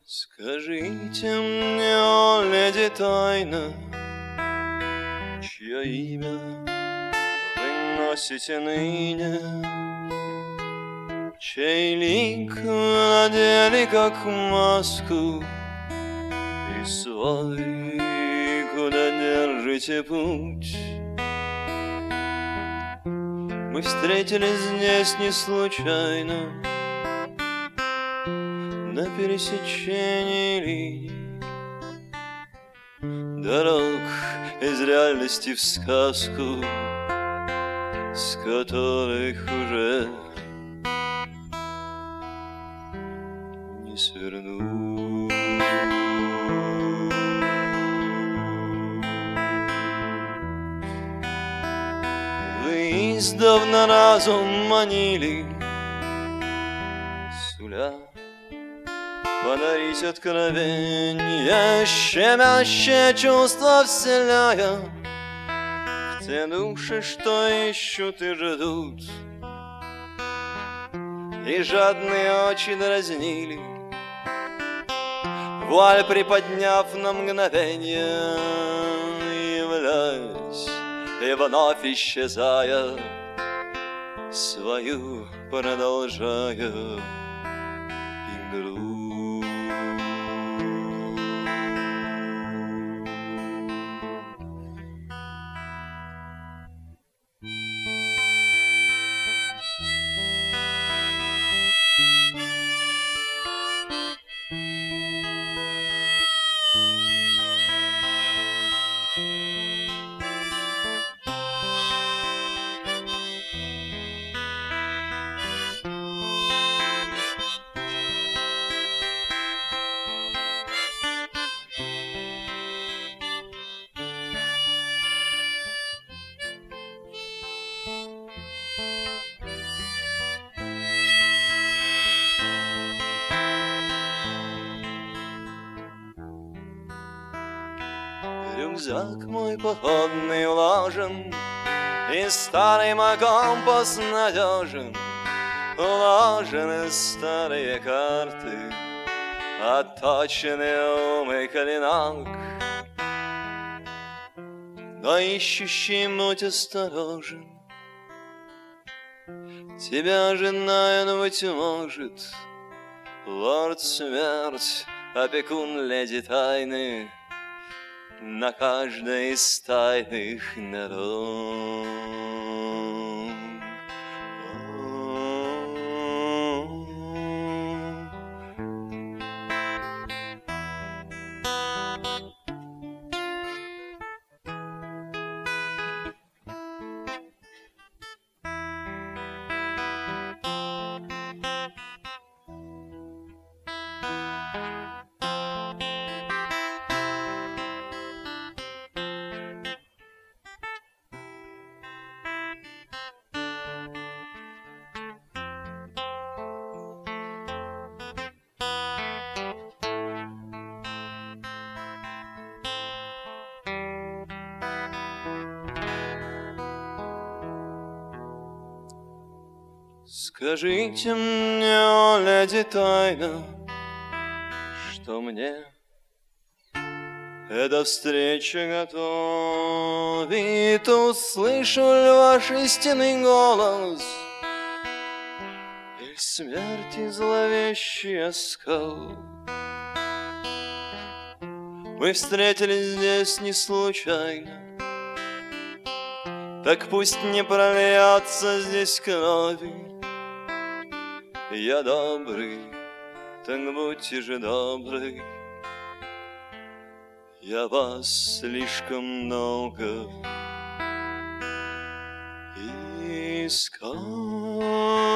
Скажите мне, о леди тайна, чье имя вы носите ныне, чей лик надели как маску, и свой куда держите путь? Мы встретились здесь не случайно, на пересечении линий дорог из реальности в сказку, с которых уже не свернуть. Вы издавна разум манили, суля подарить откровенье, щемящее чувство вселяя в те души, что ищут и ждут. И жадные очи дразнили, вуаль приподняв на мгновенье, являясь и вновь исчезая, свою продолжая игру. Рюкзак мой походный уложен, и старый мой компас надежен. Уложены старые карты, отточенные умы клинок. Но ищущий будь осторожен, тебя ожидает, быть может, лорд Смерть, опекун леди тайны на каждой из тайных дорог. Скажите мне, о леди тайна, что мне эта встреча готовит. Услышу ли ваш истинный голос или смерти зловещий оскал? Мы встретились здесь не случайно, так пусть не прольется здесь крови. Я добрый, так будьте же добры. Я вас слишком много искал.